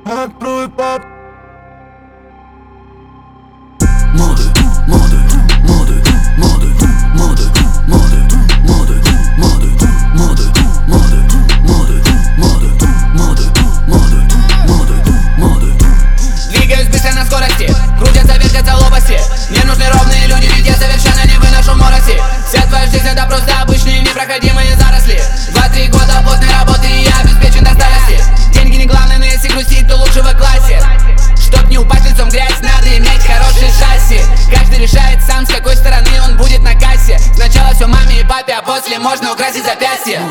Двигаюсь быстро на скорости, крутятся, вертятся лопасти. Мне нужны ровные люди, ведь я совершенно не выношу мороси. Вся твоя жизнь это просто обычные непроходимые заросли. 2-3 года плотной работы и я обеспечен до старости. Деньги не главное, но если грустить, то лучше в классе. Чтоб не упасть лицом в грязь, надо иметь хороший шасси. Каждый решает сам, с какой стороны он будет на кассе. Сначала все маме и папе, а после можно украсить запястье.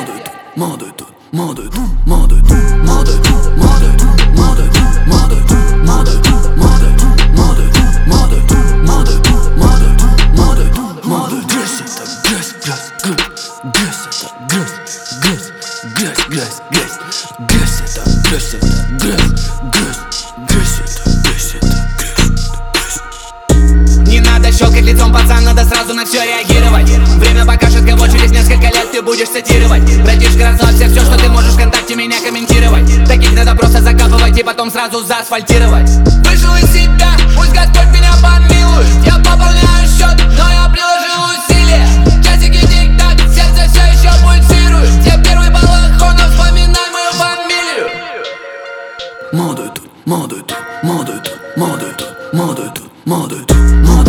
Не надо щелкать лицом, пацан, надо сразу на все реагировать. Время покажет, кого через несколько лет ты будешь цитировать. Братишка, расслабься, все, что ты можешь ВКонтакте меня комментировать. Таких надо просто закапывать и потом сразу заасфальтировать. Вышел из себя, пусть Господь меня помилует. Я пополняю счет, но я приложил усилия. Часики тик-так, сердце все еще пульсирует. Я первый балахон, но вспоминай мою фамилию. Моды тут, моды тут, моды тут, моды тут, моды тут, моды тут, моды.